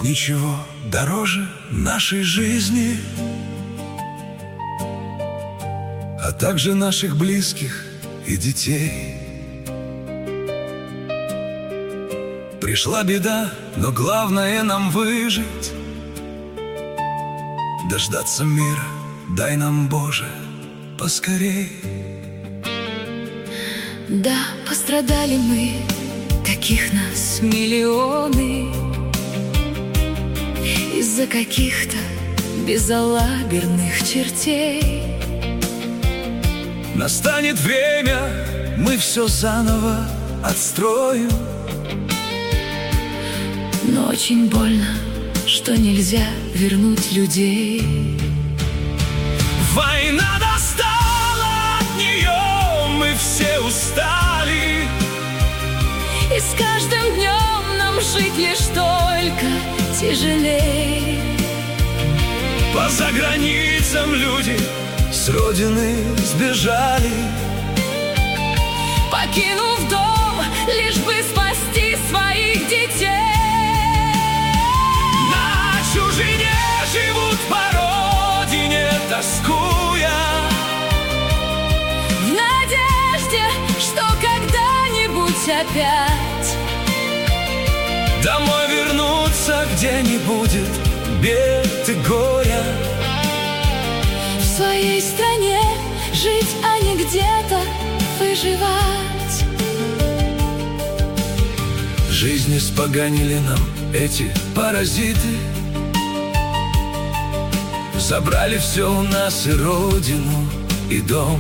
ничего дороже нашей жизни, а также наших близких и детей. Пришла беда, но главное нам выжить, дождаться мира, дай нам, Боже, поскорей. Да, пострадали мы, таких нас миллионы, из-за каких-то безалаберных чертей. Настанет время, мы все заново отстроим, но очень больно, что нельзя вернуть людей. Война достала, от нее мы все устали, и с каждым днем нам жить лишь только тяжелей. По заграницам люди с родины сбежали, покинув дом, лишь бы спасти своих детей. На чужине живут по родине, тоскуя, в надежде, что когда-нибудь опять домой вернуться, где не будет бед и горя. В своей стране жить, а не где-то выживать. Жизнь испоганили нам эти паразиты, забрали все у нас, и родину, и дом.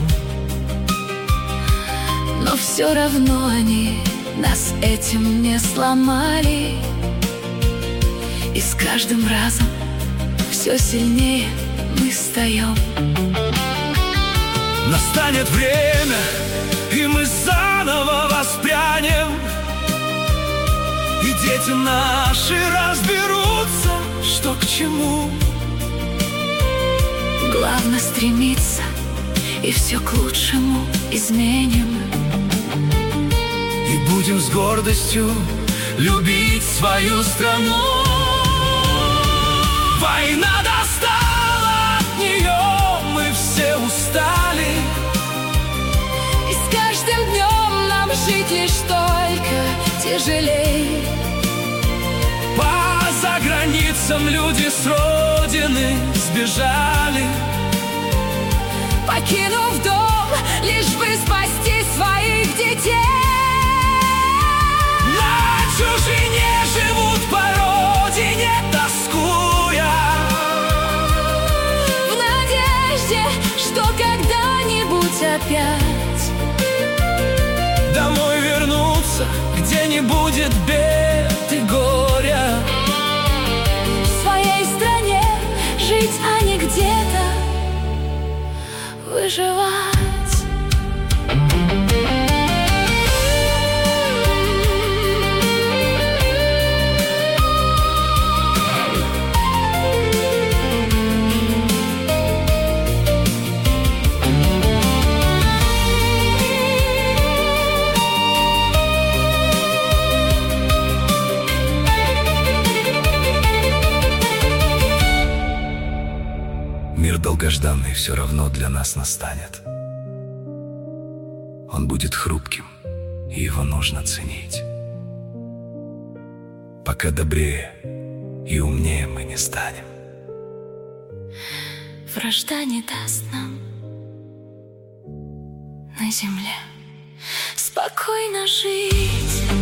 Но все равно они нас этим не сломали, и с каждым разом все сильнее мы встаем. Настанет время, и мы заново воспрянем, и дети наши разберутся, что к чему. Главное стремиться, и все к лучшему изменим. И будем с гордостью любить свою страну. Война достала, от нее мы все устали, и с каждым днем нам жить лишь только тяжелей. по заграницам люди с родины сбежали, покинув дом, лишь бы спасти своих детей. на чужине живут по родине, тоскуя, В надежде, что когда-нибудь опять домой вернуться, где не будет бед и горя. в своей стране жить, а не где-то выживать. Мир долгожданный все равно для нас настанет. Он будет хрупким, и его нужно ценить, пока добрее и умнее мы не станем. Вражда не даст нам на земле спокойно жить.